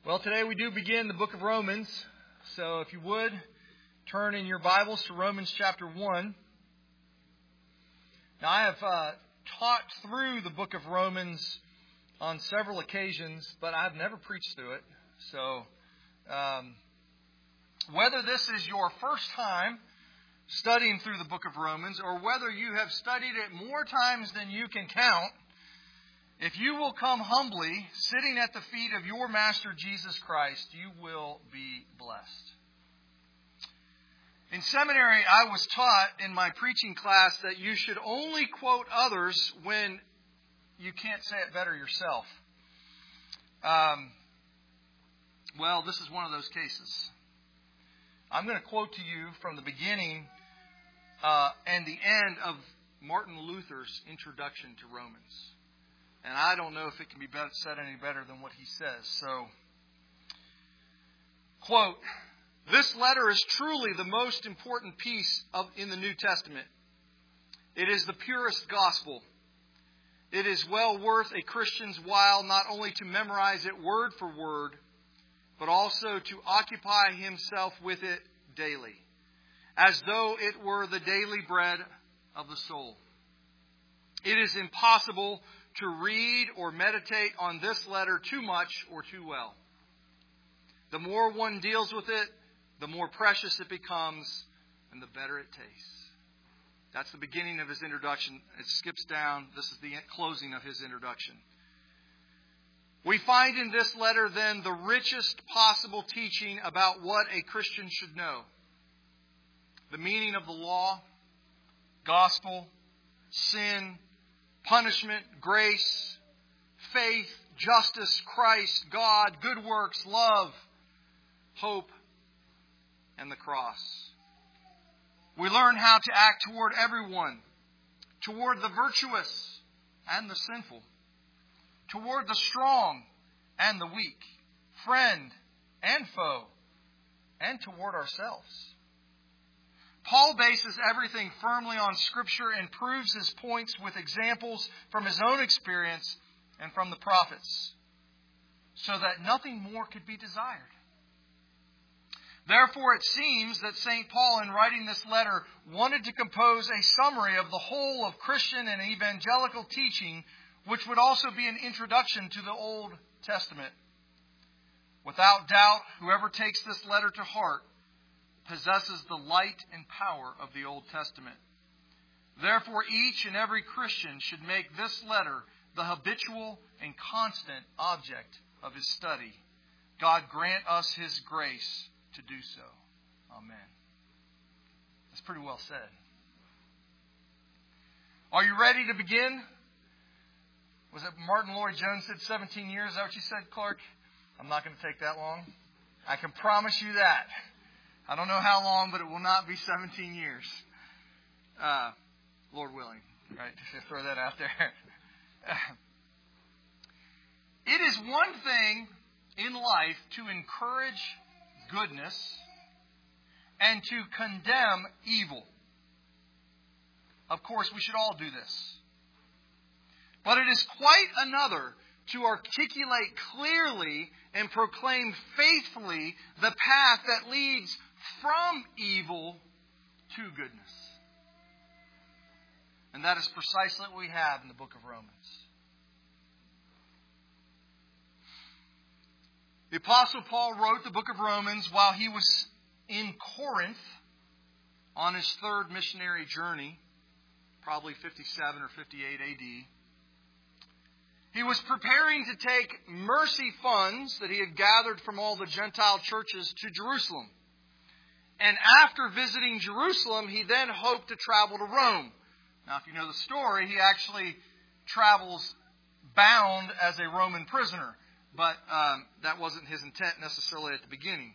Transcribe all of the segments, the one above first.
Well, today we do begin the book of Romans. So if you would, turn in your Bibles to Romans chapter 1. Now, I have taught through the book of Romans on several occasions, but I've never preached through it. So whether this is your first time studying through the book of Romans, or whether you have studied it more times than you can count, if you will come humbly, sitting at the feet of your Master Jesus Christ, you will be blessed. In seminary, I was taught in my preaching class that you should only quote others when you can't say it better yourself. Well, this is one of those cases. I'm going to quote to you from the beginning and the end of Martin Luther's introduction to Romans. And I don't know if it can be said any better than what he says. So, quote, "This letter is truly the most important piece in the New Testament. It is the purest gospel. It is well worth a Christian's while not only to memorize it word for word, but also to occupy himself with it daily, as though it were the daily bread of the soul. It is impossible to read or meditate on this letter too much or too well. The more one deals with it, the more precious it becomes and the better it tastes." That's the beginning of his introduction. It skips down. This is the closing of his introduction. We find in this letter then the richest possible teaching about what a Christian should know. The meaning of the law, gospel, sin, punishment, grace, faith, justice, Christ, God, good works, love, hope, and the cross. We learn how to act toward everyone, toward the virtuous and the sinful, toward the strong and the weak, friend and foe, and toward ourselves. Paul bases everything firmly on Scripture and proves his points with examples from his own experience and from the prophets, so that nothing more could be desired. Therefore, it seems that St. Paul, in writing this letter, wanted to compose a summary of the whole of Christian and evangelical teaching, which would also be an introduction to the Old Testament. Without doubt, whoever takes this letter to heart possesses the light and power of the Old Testament. Therefore, each and every Christian should make this letter the habitual and constant object of his study. God grant us His grace to do so. Amen. That's pretty well said. Are you ready to begin? Was it Martin Lloyd-Jones said 17 years? Is that what you said, Clark? I'm not going to take that long. I can promise you that. I don't know how long, but it will not be 17 years. Lord willing. Right? Just throw that out there. It is one thing in life to encourage goodness and to condemn evil. Of course, we should all do this. But it is quite another to articulate clearly and proclaim faithfully the path that leads from evil to goodness. And that is precisely what we have in the book of Romans. The Apostle Paul wrote the book of Romans while he was in Corinth on his third missionary journey, probably 57 or 58 AD. He was preparing to take mercy funds that he had gathered from all the Gentile churches to Jerusalem. And after visiting Jerusalem, he then hoped to travel to Rome. Now, if you know the story, he actually travels bound as a Roman prisoner. But that wasn't his intent necessarily at the beginning.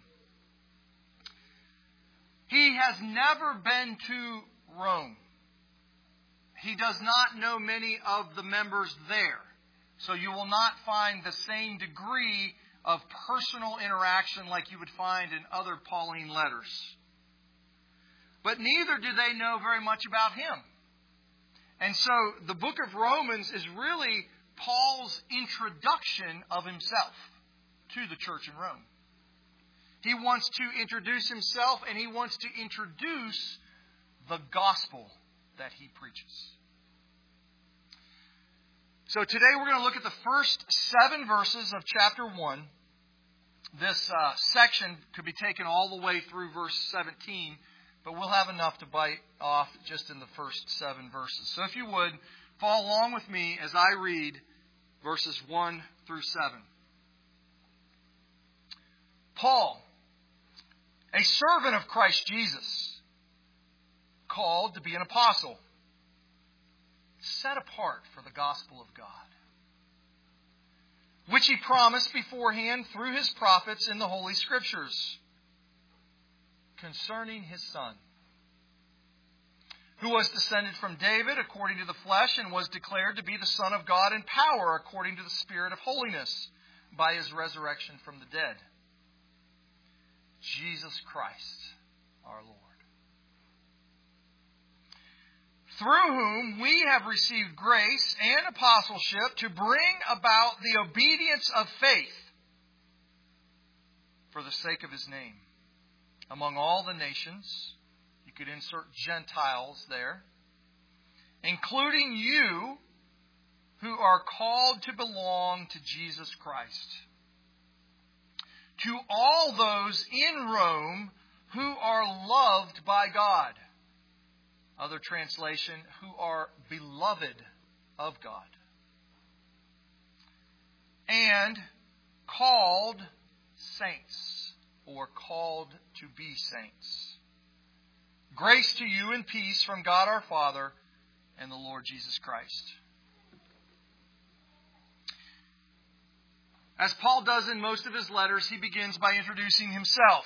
He has never been to Rome. He does not know many of the members there. So you will not find the same degree of personal interaction like you would find in other Pauline letters. But neither do they know very much about him. And so the book of Romans is really Paul's introduction of himself. to the church in Rome. He wants to introduce himself, and he wants to introduce the gospel that he preaches. So today we're going to look at the first 7 verses of chapter 1. This section could be taken all the way through verse 17, but we'll have enough to bite off just in the first 7 verses. So if you would, follow along with me as I read verses 1 through 7. Paul, a servant of Christ Jesus, called to be an apostle, set apart for the gospel of God, which he promised beforehand through his prophets in the Holy Scriptures, concerning his Son, who was descended from David according to the flesh, and was declared to be the Son of God in power according to the Spirit of holiness, by his resurrection from the dead, Jesus Christ our Lord, through whom we have received grace and apostleship to bring about the obedience of faith for the sake of his name among all the nations. You could insert Gentiles there, including you who are called to belong to Jesus Christ. To all those in Rome who are loved by God. Other translation, who are beloved of God. And called saints, or called to be saints. Grace to you and peace from God our Father and the Lord Jesus Christ. As Paul does in most of his letters, he begins by introducing himself.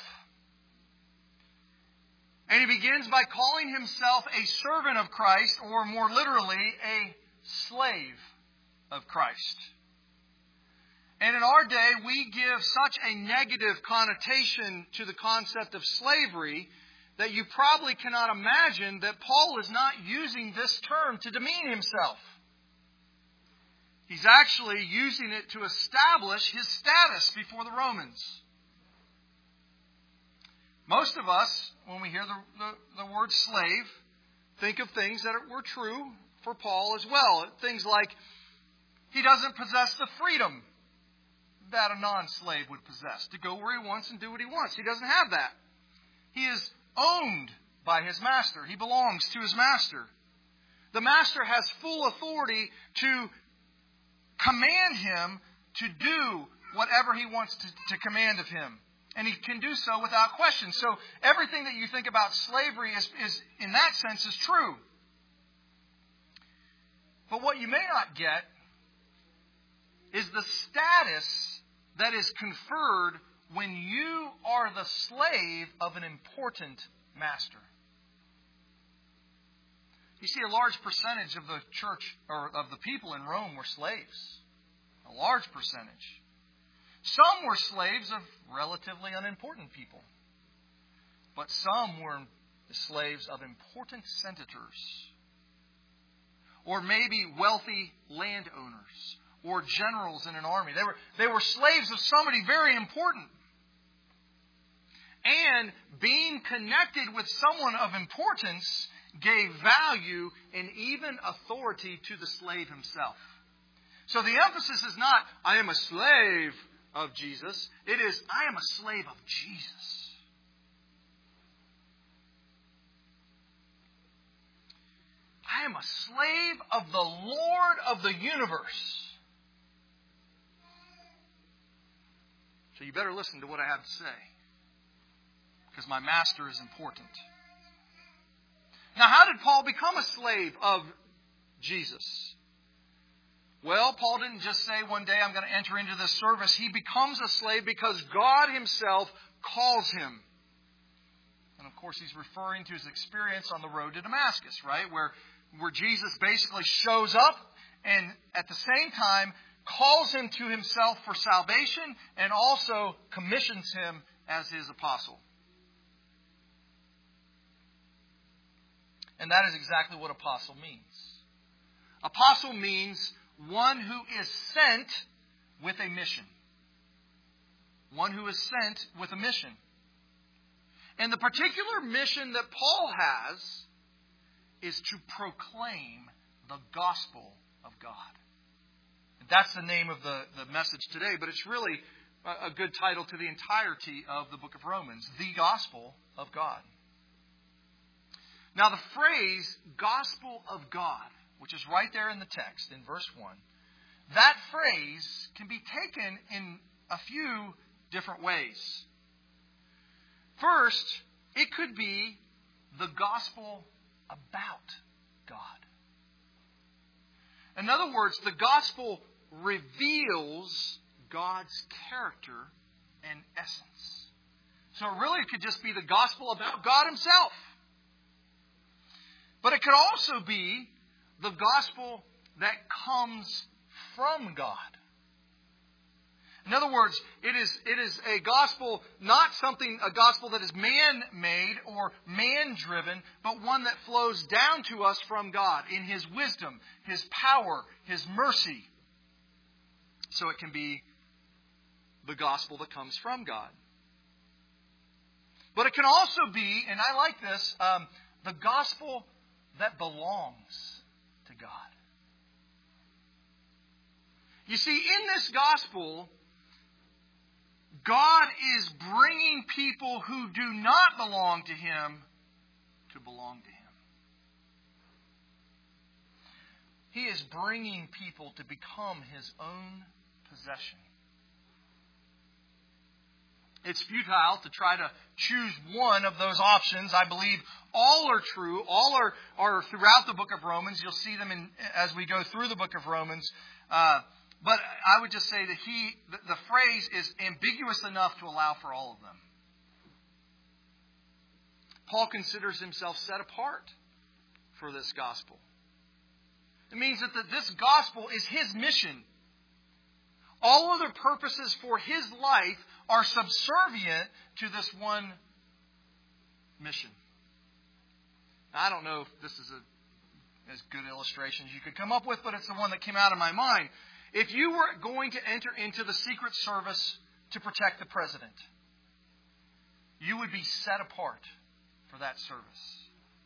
And he begins by calling himself a servant of Christ, or more literally, a slave of Christ. And in our day, we give such a negative connotation to the concept of slavery that you probably cannot imagine that Paul is not using this term to demean himself. He's actually using it to establish his status before the Romans. Most of us, when we hear the word slave, think of things that were true for Paul as well. Things like he doesn't possess the freedom that a non-slave would possess, to go where he wants and do what he wants. He doesn't have that. He is owned by his master. He belongs to his master. The master has full authority to command him to do whatever he wants to command of him. And he can do so without question. So everything that you think about slavery is in that sense, is true. But what you may not get is the status that is conferred when you are the slave of an important master. You see, a large percentage of the church, or of the people in Rome, were slaves. A large percentage. Some were slaves of relatively unimportant people. But some were the slaves of important senators. Or maybe wealthy landowners. Or generals in an army. They were slaves of somebody very important. And being connected with someone of importance gave value and even authority to the slave himself. So the emphasis is not, I am a slave of Jesus. It is, I am a slave of Jesus. I am a slave of the Lord of the universe. So you better listen to what I have to say, because my master is important. Now, how did Paul become a slave of Jesus? Well, Paul didn't just say one day, I'm going to enter into this service. He becomes a slave because God himself calls him. And of course, he's referring to his experience on the road to Damascus, right? Where Jesus basically shows up and at the same time calls him to himself for salvation and also commissions him as his apostle. And that is exactly what apostle means. Apostle means one who is sent with a mission. one who is sent with a mission. And the particular mission that Paul has is to proclaim the gospel of God. And that's the name of the message today, but it's really a good title to the entirety of the book of Romans, the gospel of God. Now the phrase gospel of God, which is right there in the text in verse 1, that phrase can be taken in a few different ways. First, it could be the gospel about God. In other words, the gospel reveals God's character and essence. So really it could just be the gospel about God Himself. But it could also be the gospel that comes from God. In other words, it is a gospel, not a gospel that is man-made or man-driven, but one that flows down to us from God in His wisdom, His power, His mercy. So it can be the gospel that comes from God. But it can also be, and I like this, the gospel that belongs to God. You see, in this gospel, God is bringing people who do not belong to Him to belong to Him. He is bringing people to become His own possession. It's futile to try to choose one of those options. I believe all are true. All are throughout the book of Romans. You'll see them as we go through the book of Romans. But I would just say that the phrase is ambiguous enough to allow for all of them. Paul considers himself set apart for this gospel. It means that this gospel is his mission. All other purposes for his life are subservient to this one mission. Now, I don't know if this is as good illustration as you could come up with, but it's the one that came out of my mind. If you were going to enter into the Secret Service to protect the president, you would be set apart for that service.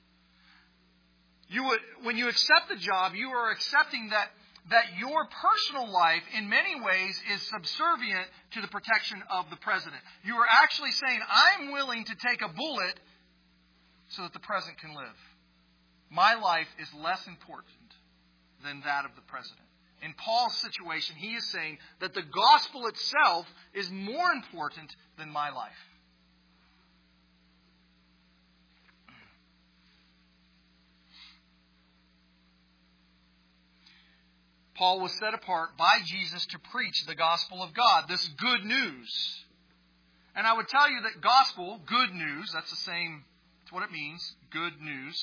When you accept the job, you are accepting that your personal life, in many ways, is subservient to the protection of the president. You are actually saying, I'm willing to take a bullet so that the president can live. My life is less important than that of the president. In Paul's situation, he is saying that the gospel itself is more important than my life. Paul was set apart by Jesus to preach the gospel of God, this good news. And I would tell you that gospel, good news, that's what it means, good news,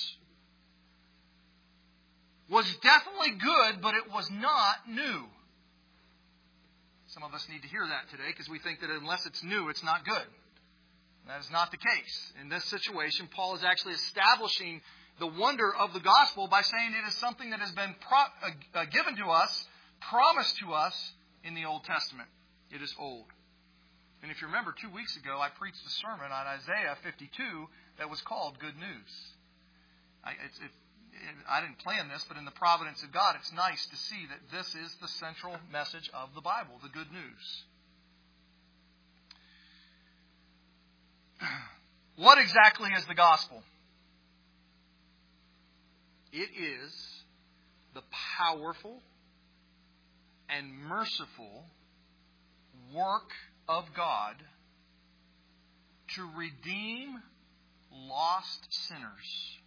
was definitely good, but it was not new. Some of us need to hear that today because we think that unless it's new, it's not good. That is not the case. In this situation, Paul is actually establishing the wonder of the gospel by saying it is something that has been given to us, promised to us in the Old Testament. It is old. And if you remember, 2 weeks ago, I preached a sermon on Isaiah 52 that was called Good News. I didn't plan this, but in the providence of God, it's nice to see that this is the central message of the Bible, the good news. What exactly is the gospel? It is the powerful and merciful work of God to redeem lost sinners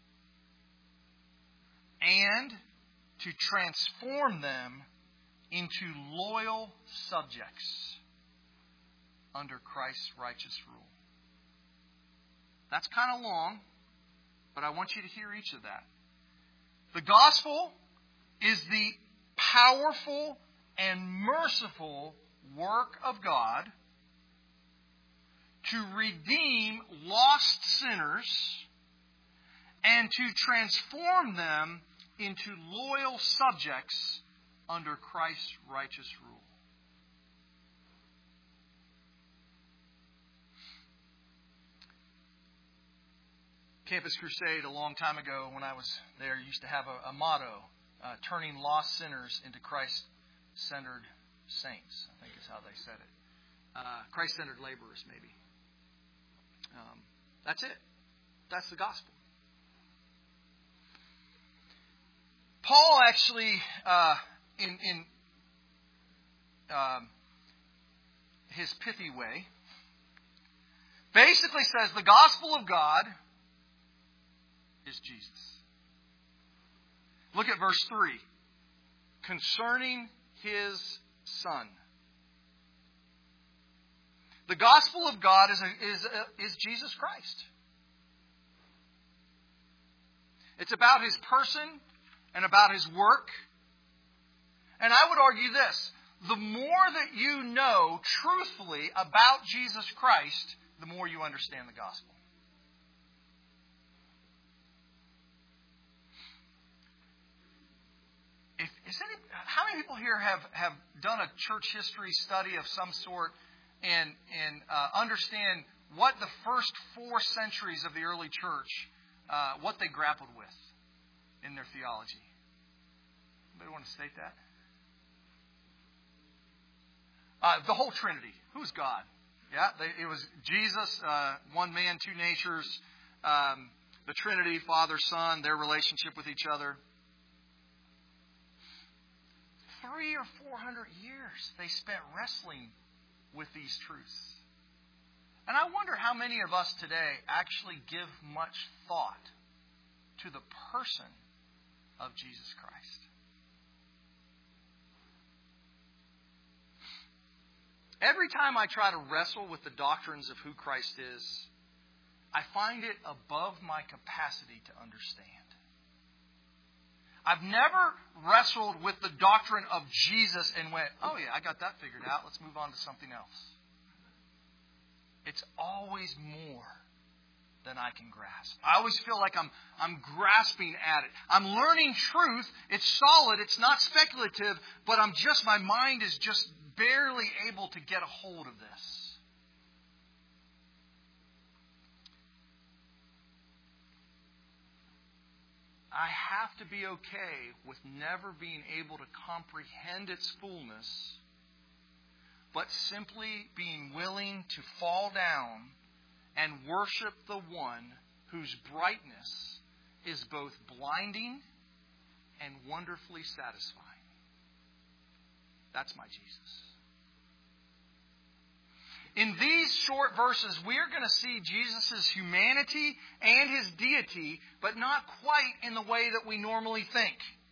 and to transform them into loyal subjects under Christ's righteous rule. That's kind of long, but I want you to hear each of that. The gospel is the powerful and merciful work of God to redeem lost sinners and to transform them into loyal subjects under Christ's righteous rule. Campus Crusade a long time ago when I was there used to have a motto, turning lost sinners into Christ-centered saints, I think is how they said it. Christ-centered laborers, maybe. That's it. That's the gospel. Paul actually, in his pithy way, basically says the gospel of God is Jesus. Look at verse 3. Concerning His Son. The gospel of God is Jesus Christ. It's about His person and about His work. And I would argue this. The more that you know truthfully about Jesus Christ, the more you understand the gospel. How many people here have done a church history study of some sort and understand what the first 4 centuries of the early church, what they grappled with in their theology? Anybody want to state that? The whole Trinity. Who's God? Yeah, it was Jesus, one man, 2 natures. The Trinity, Father, Son, their relationship with each other. 300 or 400 years they spent wrestling with these truths. And I wonder how many of us today actually give much thought to the person of Jesus Christ. Every time I try to wrestle with the doctrines of who Christ is, I find it above my capacity to understand. I've never wrestled with the doctrine of Jesus and went, oh yeah, I got that figured out. Let's move on to something else. It's always more than I can grasp. I always feel like I'm grasping at it. I'm learning truth. It's solid. It's not speculative, but my mind is just barely able to get a hold of this. I have to be okay with never being able to comprehend its fullness, but simply being willing to fall down and worship the one whose brightness is both blinding and wonderfully satisfying. That's my Jesus. In these short verses, we're going to see Jesus' humanity and His deity, but not quite in the way that we normally think.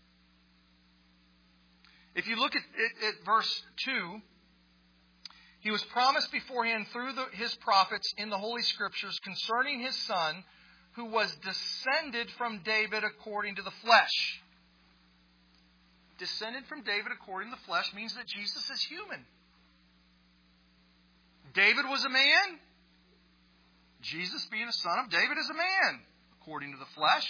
If you look at verse 2, He was promised beforehand through His prophets in the Holy Scriptures concerning His Son, who was descended from David according to the flesh. Descended from David according to the flesh means that Jesus is human. David was a man. Jesus, being a son of David, is a man, according to the flesh.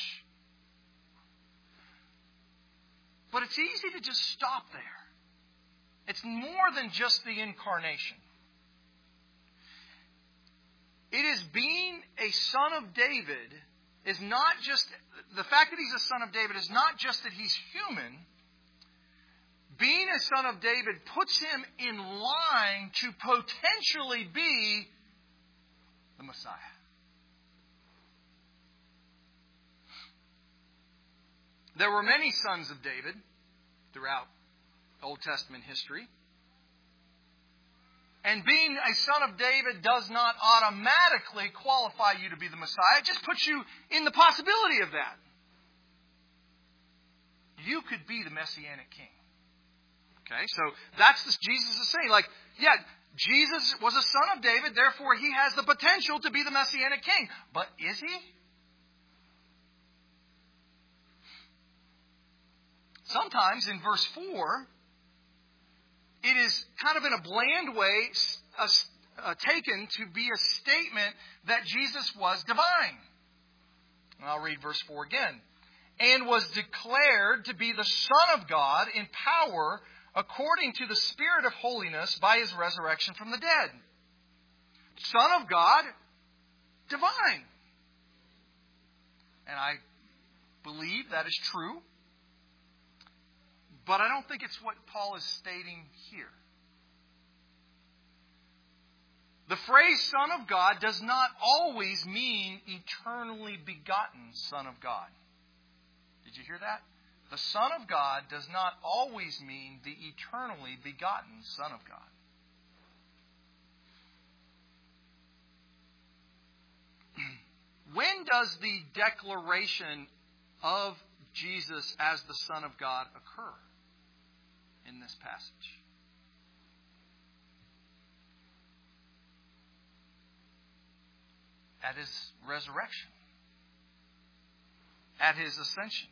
But it's easy to just stop there. It's more than just the incarnation. It is being a son of David is not just, the fact that He's a son of David is not just that He's human. Being a son of David puts Him in line to potentially be the Messiah. There were many sons of David throughout Old Testament history. And being a son of David does not automatically qualify you to be the Messiah. It just puts you in the possibility of that. You could be the Messianic king. Okay, so that's what Jesus is saying. Like, yeah, Jesus was a son of David, therefore He has the potential to be the Messianic king. But is He? Sometimes in verse 4, it is kind of in a bland way taken to be a statement that Jesus was divine. And I'll read verse 4 again. And was declared to be the Son of God in power according to the Spirit of holiness by His resurrection from the dead. Son of God, divine. And I believe that is true. But I don't think it's what Paul is stating here. The phrase Son of God does not always mean eternally begotten Son of God. Did you hear that? The Son of God does not always mean the eternally begotten Son of God. When does the declaration of Jesus as the Son of God occur in this passage? At His resurrection. At His ascension.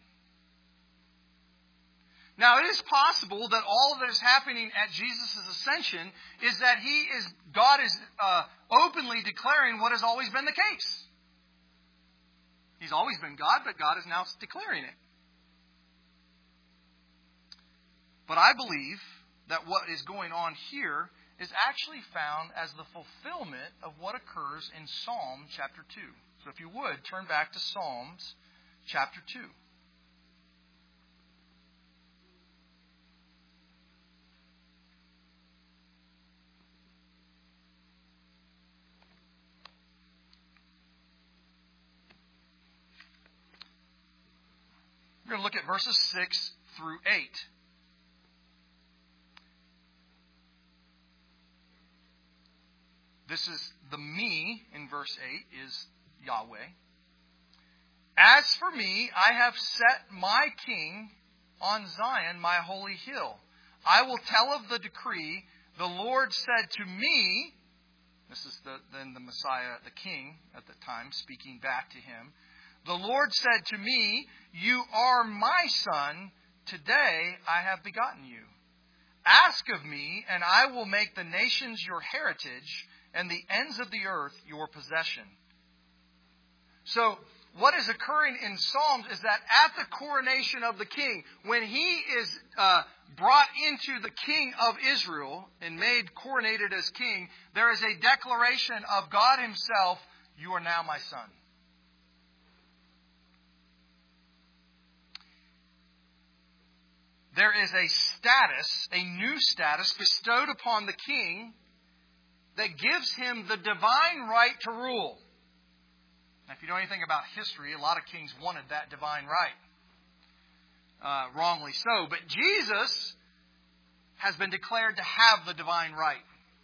Now, it is possible that all that is happening at Jesus' ascension is that God is openly declaring what has always been the case. He's always been God, but God is now declaring it. But I believe that what is going on here is actually found as the fulfillment of what occurs in Psalm chapter 2. So if you would, turn back to Psalms chapter 2. We're going to look at verses 6 through 8. This is the me in verse 8 is Yahweh. As for me, I have set my king on Zion, my holy hill. I will tell of the decree. The Lord said to me, this is then the Messiah, the king at the time, speaking back to him. The Lord said to me, you are my son. Today I have begotten you. Ask of me, and I will make the nations your heritage, and the ends of the earth your possession. So, what is occurring in Psalms is that at the coronation of the king, when he is brought into the king of Israel and made coronated as king, there is a declaration of God Himself, you are now my son. There is a status, a new status bestowed upon the king that gives him the divine right to rule. Now, if you know anything about history, a lot of kings wanted that divine right. Wrongly so. But Jesus has been declared to have the divine right.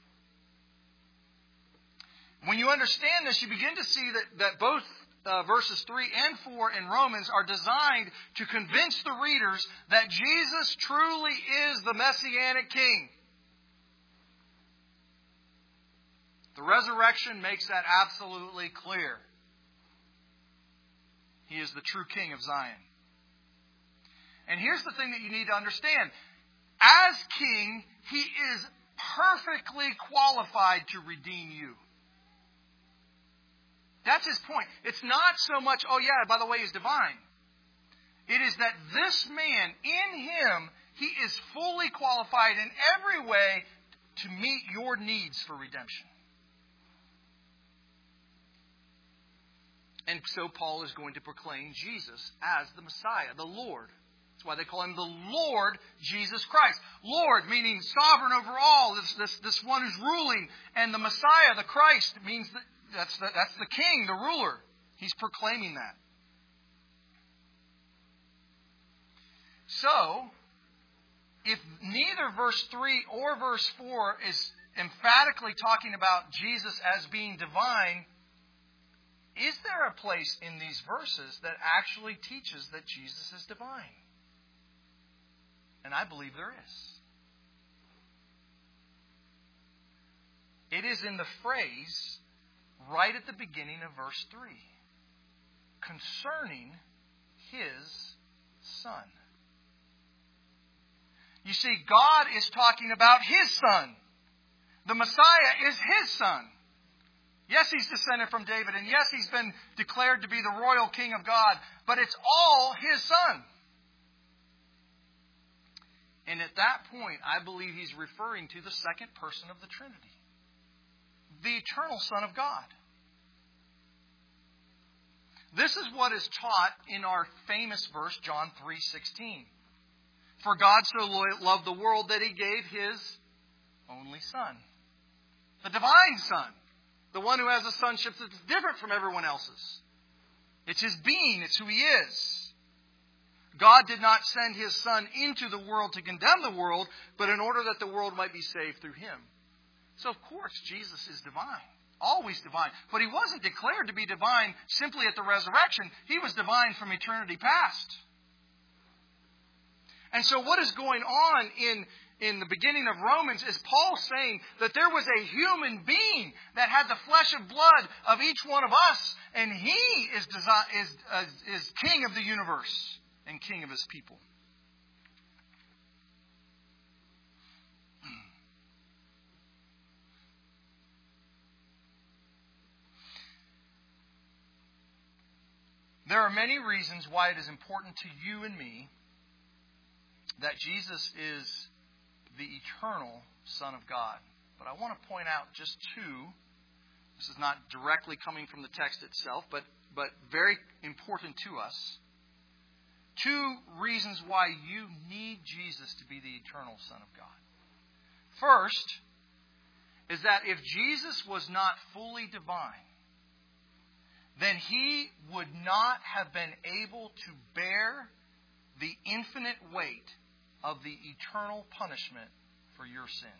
When you understand this, you begin to see that both verses 3 and 4 in Romans are designed to convince the readers that Jesus truly is the Messianic King. The resurrection makes that absolutely clear. He is the true King of Zion. And here's the thing that you need to understand. As King, He is perfectly qualified to redeem you. That's His point. It's not so much, oh yeah, by the way, He's divine. It is that this man, in Him, He is fully qualified in every way to meet your needs for redemption. And so Paul is going to proclaim Jesus as the Messiah, the Lord. That's why they call Him the Lord Jesus Christ. Lord meaning sovereign over all, this one who's ruling. And the Messiah, the Christ, means that's the King, the ruler. He's proclaiming that. So, if neither verse 3 or verse 4 is emphatically talking about Jesus as being divine, is there a place in these verses that actually teaches that Jesus is divine? And I believe there is. It is in the phrase right at the beginning of verse 3, concerning His Son. You see, God is talking about His Son. The Messiah is His Son. Yes, He's descended from David, and yes, He's been declared to be the royal King of God, but it's all His Son. And at that point, I believe He's referring to the second person of the Trinity, the eternal Son of God. This is what is taught in our famous verse, John 3:16. For God so loved the world that He gave His only Son. The divine Son. The one who has a sonship that's different from everyone else's. It's His being. It's who He is. God did not send His Son into the world to condemn the world, but in order that the world might be saved through Him. So, of course, Jesus is divine. Always divine. But He wasn't declared to be divine simply at the resurrection. He was divine from eternity past. And so what is going on in the beginning of Romans is Paul saying that there was a human being that had the flesh and blood of each one of us, and He is king of the universe and king of His people. There are many reasons why it is important to you and me that Jesus is the eternal Son of God. But I want to point out just two. This is not directly coming from the text itself, but very important to us. Two reasons why you need Jesus to be the eternal Son of God. First is that if Jesus was not fully divine, then He would not have been able to bear the infinite weight of the eternal punishment for your sin.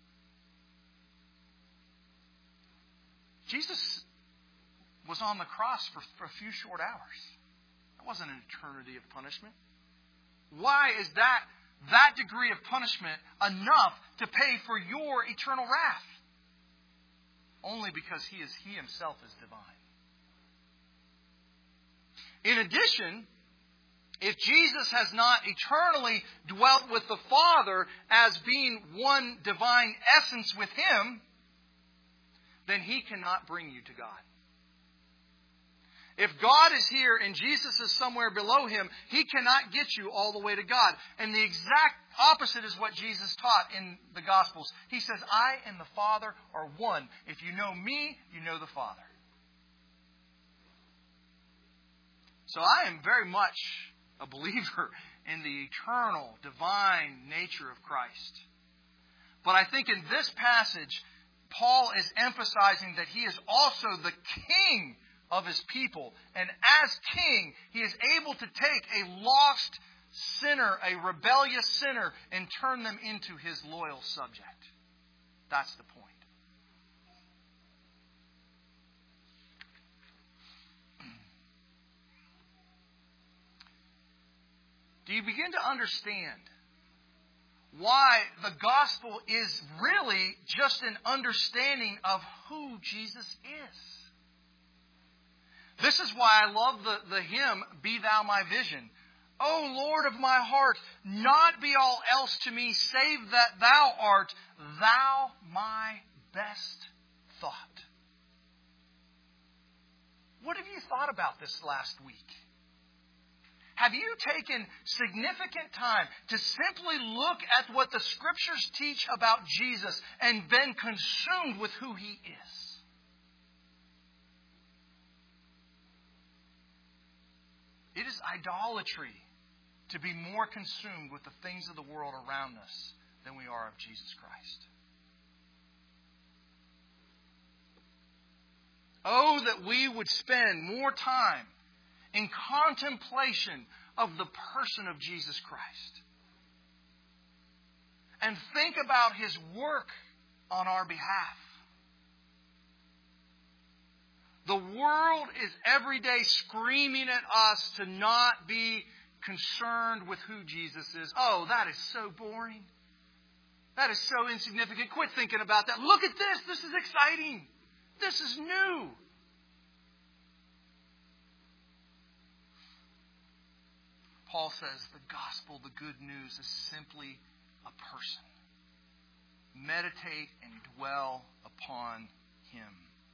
Jesus was on the cross for a few short hours. It wasn't an eternity of punishment. Why is that degree of punishment enough to pay for your eternal wrath? Only because He Himself is divine. In addition, if Jesus has not eternally dwelt with the Father as being one divine essence with Him, then He cannot bring you to God. If God is here and Jesus is somewhere below Him, He cannot get you all the way to God. And the exact opposite is what Jesus taught in the Gospels. He says, I and the Father are one. If you know Me, you know the Father. So I am very much a believer in the eternal, divine nature of Christ. But I think in this passage, Paul is emphasizing that He is also the King of His people. And as King, He is able to take a lost sinner, a rebellious sinner, and turn them into His loyal subject. That's the point. Do you begin to understand why the gospel is really just an understanding of who Jesus is? This is why I love the hymn, Be Thou My Vision. O Lord of my heart, not be all else to me, save that Thou art, Thou my best thought. What have you thought about this last week? Have you taken significant time to simply look at what the Scriptures teach about Jesus and been consumed with who He is? It is idolatry to be more consumed with the things of the world around us than we are of Jesus Christ. Oh, that we would spend more time in contemplation of the person of Jesus Christ. And think about His work on our behalf. The world is every day screaming at us to not be concerned with who Jesus is. Oh, that is so boring. That is so insignificant. Quit thinking about that. Look at this. This is exciting. This is new. Paul says the gospel, the good news, is simply a person. Meditate and dwell upon Him.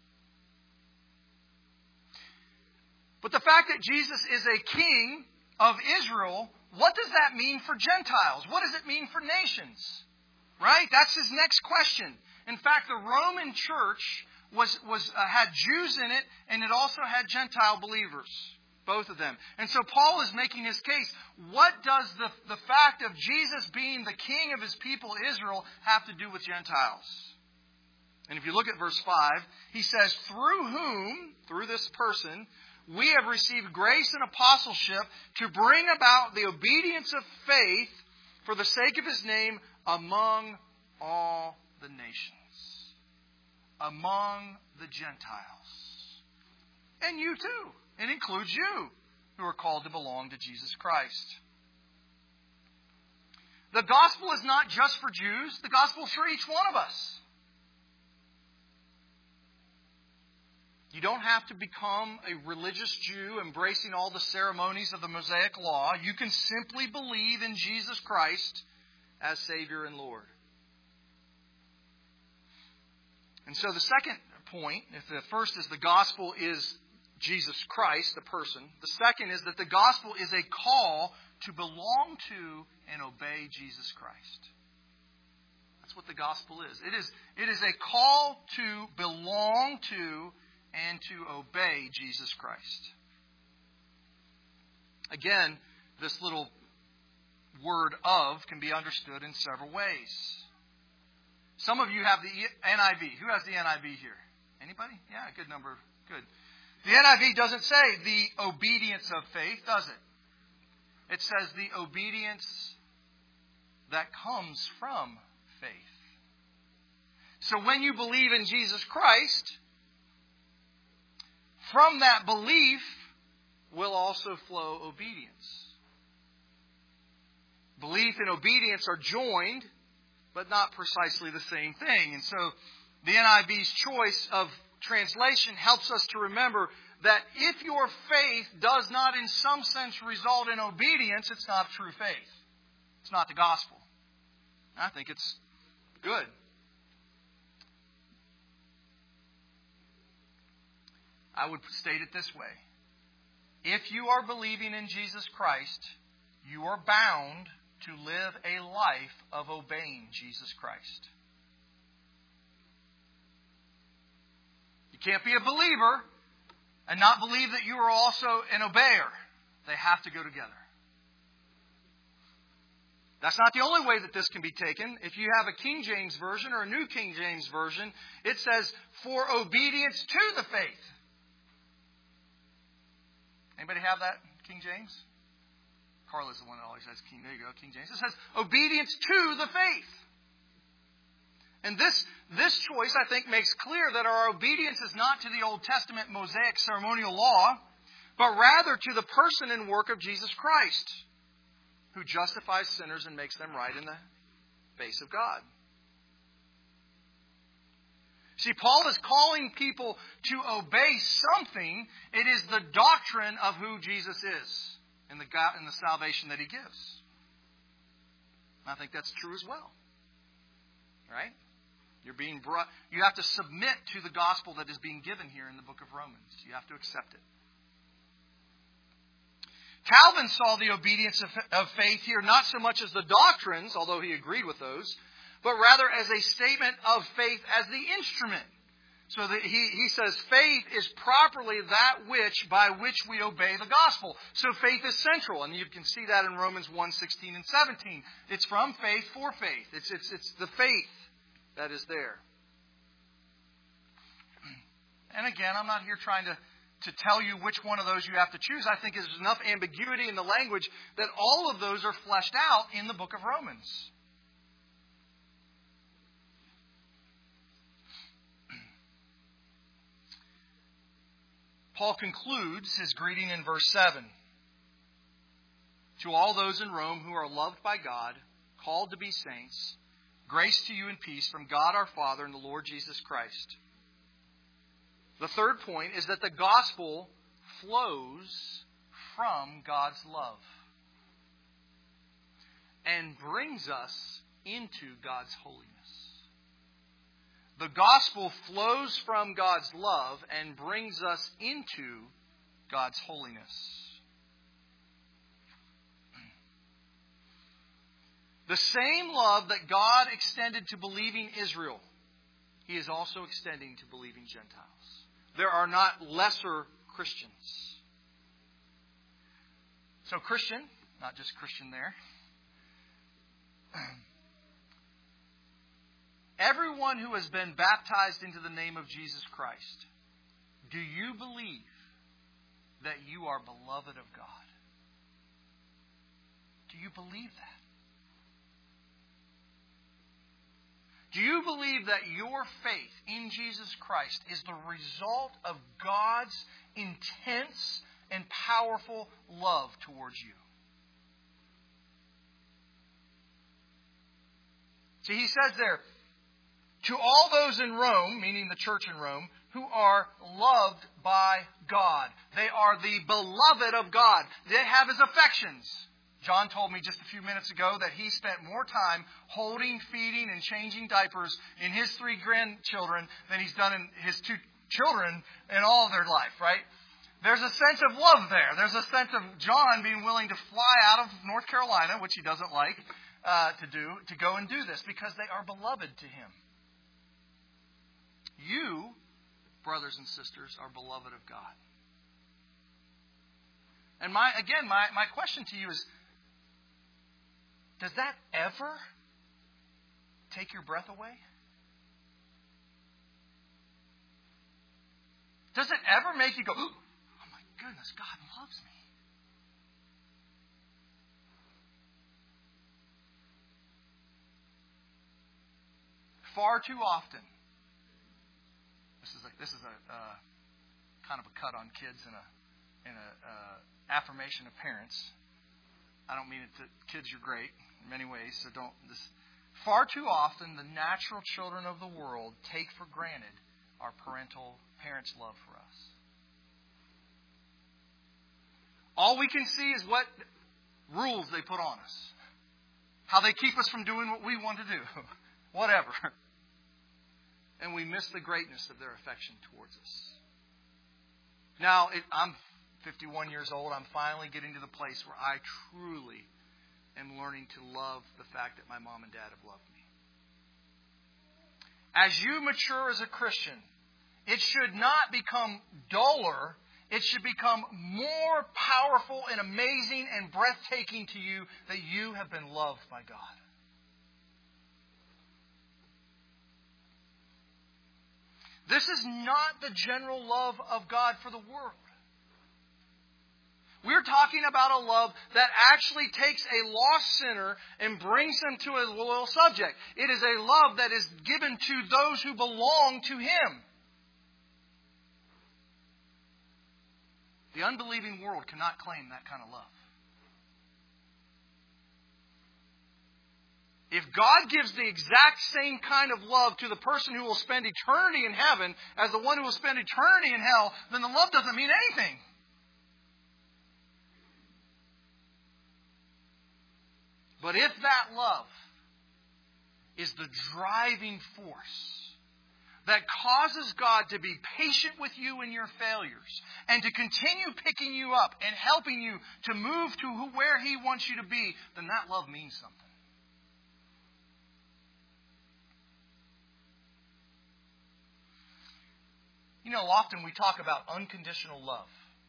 But the fact that Jesus is a king of Israel, what does that mean for Gentiles? What does it mean for nations? Right? That's his next question. In fact, the Roman church had Jews in it, and it also had Gentile believers. Both of them. And so Paul is making his case. What does the fact of Jesus being the king of his people Israel have to do with Gentiles? And if you look at verse 5, he says, through whom, through this person, we have received grace and apostleship to bring about the obedience of faith for the sake of his name among all the nations. Among the Gentiles. And you too. It includes you who are called to belong to Jesus Christ. The gospel is not just for Jews. The gospel is for each one of us. You don't have to become a religious Jew embracing all the ceremonies of the Mosaic Law. You can simply believe in Jesus Christ as Savior and Lord. And so the second point, if the first is the gospel is Jesus Christ, the person. The second is that the gospel is a call to belong to and obey Jesus Christ. That's what the gospel is. It is a call to belong to and to obey Jesus Christ. Again, this little word of can be understood in several ways. Some of you have the NIV. Who has the NIV here? Anybody? Yeah, a good number. Good. The NIV doesn't say the obedience of faith, does it? It says the obedience that comes from faith. So when you believe in Jesus Christ, from that belief will also flow obedience. Belief and obedience are joined, but not precisely the same thing. And so the NIV's choice of translation helps us to remember that if your faith does not in some sense result in obedience, it's not true faith. It's not the gospel. I think it's good. I would state it this way. If you are believing in Jesus Christ, you are bound to live a life of obeying Jesus Christ. You can't be a believer and not believe that you are also an obeyer. They have to go together. That's not the only way that this can be taken. If you have a King James Version or a New King James Version, it says, for obedience to the faith. Anybody have that, King James? Carla's the one that always has King. There you go, King James. It says, obedience to the faith. And this choice, I think, makes clear that our obedience is not to the Old Testament Mosaic ceremonial law, but rather to the person and work of Jesus Christ, who justifies sinners and makes them right in the face of God. See, Paul is calling people to obey something. It is the doctrine of who Jesus is and the salvation that He gives. I think that's true as well. Right? You're being brought. You have to submit to the gospel that is being given here in the book of Romans. You have to accept it. Calvin saw the obedience of faith here not so much as the doctrines, although he agreed with those, but rather as a statement of faith as the instrument. So that he says faith is properly that by which we obey the gospel. So faith is central, and you can see that in Romans 1:16 and 17. It's from faith for faith. It's the faith that is there. And again, I'm not here trying to tell you which one of those you have to choose. I think there's enough ambiguity in the language that all of those are fleshed out in the book of Romans. Paul concludes his greeting in verse 7. To all those in Rome who are loved by God, called to be saints, grace to you and peace from God our Father and the Lord Jesus Christ. The third point is that the gospel flows from God's love and brings us into God's holiness. The gospel flows from God's love and brings us into God's holiness. The same love that God extended to believing Israel, He is also extending to believing Gentiles. There are not lesser Christians. So Christian, not just Christian there. Everyone who has been baptized into the name of Jesus Christ, do you believe that you are beloved of God? Do you believe that? Do you believe that your faith in Jesus Christ is the result of God's intense and powerful love towards you? See, he says there, to all those in Rome, meaning the church in Rome, who are loved by God. They are the beloved of God. They have His affections. John told me just a few minutes ago that he spent more time holding, feeding, and changing diapers in his 3 grandchildren than he's done in his 2 children in all of their life, right? There's a sense of love there. There's a sense of John being willing to fly out of North Carolina, which he doesn't like to go and do this because they are beloved to him. You, brothers and sisters, are beloved of God. And my question to you is, does that ever take your breath away? Does it ever make you go, oh my goodness, God loves me? Far too often, this is a kind of a cut on kids and a affirmation of parents. I don't mean it to kids. You're great in many ways, so don't. Far too often, the natural children of the world take for granted our parents' love for us. All we can see is what rules they put on us, how they keep us from doing what we want to do, whatever. And we miss the greatness of their affection towards us. Now, I'm 51 years old. I'm finally getting to the place where I truly am learning to love the fact that my mom and dad have loved me. As you mature as a Christian, it should not become duller. It should become more powerful and amazing and breathtaking to you that you have been loved by God. This is not the general love of God for the world. We're talking about a love that actually takes a lost sinner and brings him to a loyal subject. It is a love that is given to those who belong to Him. The unbelieving world cannot claim that kind of love. If God gives the exact same kind of love to the person who will spend eternity in heaven as the one who will spend eternity in hell, then the love doesn't mean anything. But if that love is the driving force that causes God to be patient with you in your failures and to continue picking you up and helping you to move to where He wants you to be, then that love means something. You know, often we talk about unconditional love.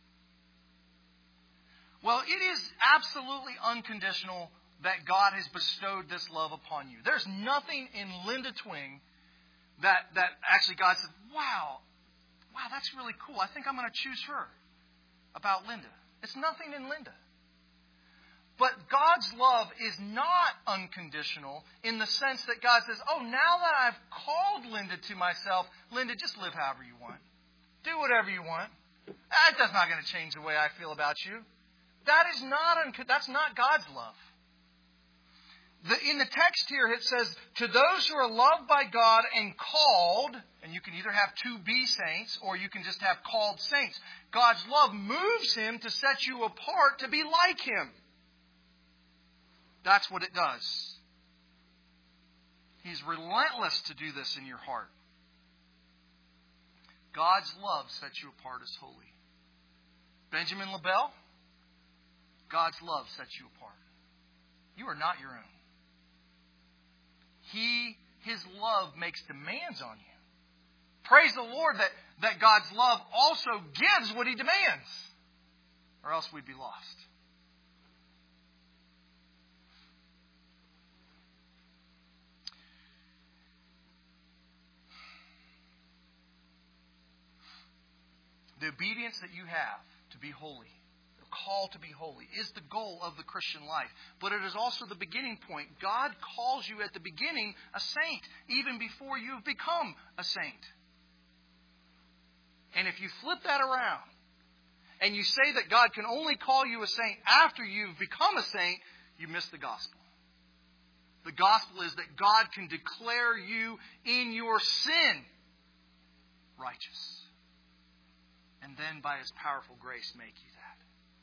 Well, it is absolutely unconditional that God has bestowed this love upon you. There's nothing in Linda Twing that actually God said, wow, that's really cool. I think I'm going to choose her about Linda. It's nothing in Linda. But God's love is not unconditional in the sense that God says, oh, now that I've called Linda to myself, Linda, just live however you want. Do whatever you want. That's not going to change the way I feel about you. That's not God's love. In the text here, it says, to those who are loved by God and called, and you can either have to be saints or you can just have called saints. God's love moves Him to set you apart to be like Him. That's what it does. He's relentless to do this in your heart. God's love sets you apart as holy. Benjamin LaBelle, God's love sets you apart. You are not your own. His love makes demands on you. Praise the Lord that God's love also gives what He demands, or else we'd be lost. The obedience that you have to be holy, the call to be holy, is the goal of the Christian life. But it is also the beginning point. God calls you at the beginning a saint, even before you've become a saint. And if you flip that around, and you say that God can only call you a saint after you've become a saint, you miss the gospel. The gospel is that God can declare you in your sin righteous. And then by His powerful grace make you that.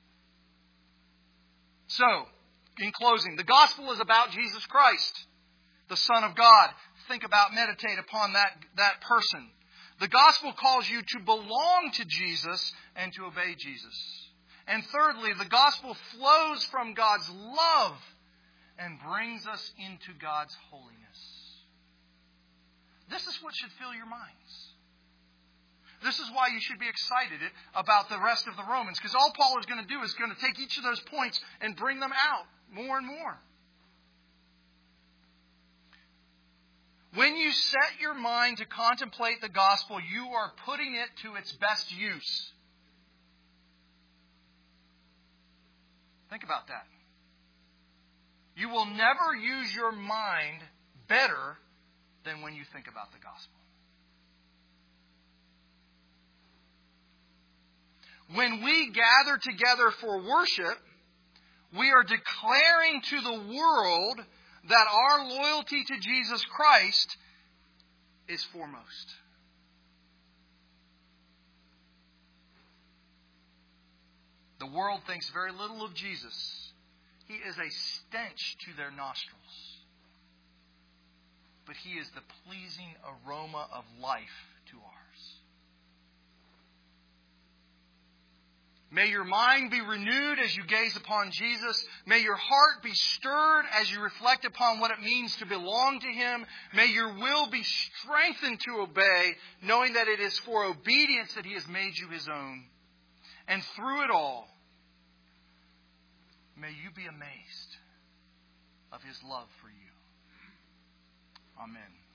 So, in closing, the gospel is about Jesus Christ, the Son of God. Think about, meditate upon that person. The gospel calls you to belong to Jesus and to obey Jesus. And thirdly, the gospel flows from God's love and brings us into God's holiness. This is what should fill your minds. This is why you should be excited about the rest of the Romans. Because all Paul is going to do is going to take each of those points and bring them out more and more. When you set your mind to contemplate the gospel, you are putting it to its best use. Think about that. You will never use your mind better than when you think about the gospel. When we gather together for worship, we are declaring to the world that our loyalty to Jesus Christ is foremost. The world thinks very little of Jesus. He is a stench to their nostrils. But He is the pleasing aroma of life to ours. May your mind be renewed as you gaze upon Jesus. May your heart be stirred as you reflect upon what it means to belong to Him. May your will be strengthened to obey, knowing that it is for obedience that He has made you His own. And through it all, may you be amazed of His love for you. Amen.